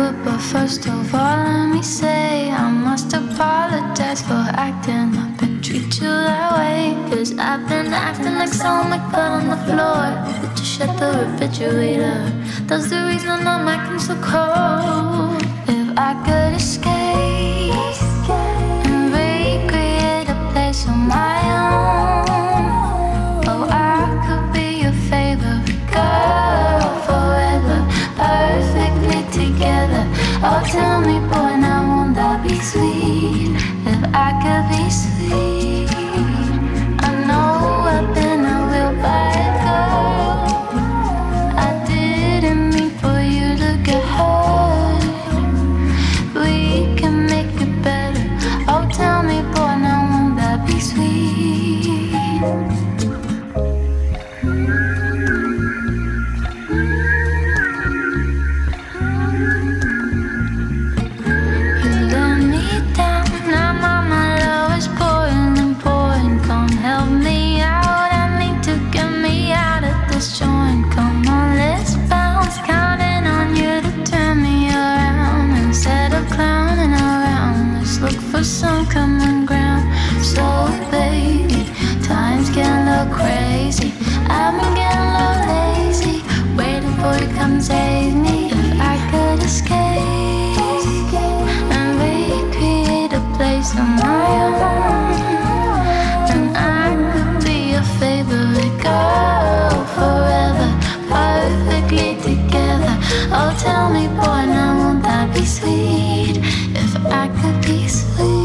good, but first of all, let me say I must apologize for acting up and treat you that way. Cause I've been acting like someone like blood on the floor. But you shut the refrigerator. That's the reason I'm acting so cold. If I could escape and recreate a place on my own, oh, I could be your favorite girl forever, perfectly together. Oh, tell me, boy, now won't that be sweet? If I could be sweet, I know I've been a real bad girl. I didn't mean for you to get hurt. We can make it better. Oh, tell me, boy, now won't that be sweet? Some common ground. So baby, times can look crazy. I've been getting a little lazy, waiting for you to come save me. If I could escape and recreate a place on my own, then I could be your favorite girl forever, perfectly together. Oh, tell me, boy, now won't that be sweet? If I could be sweet.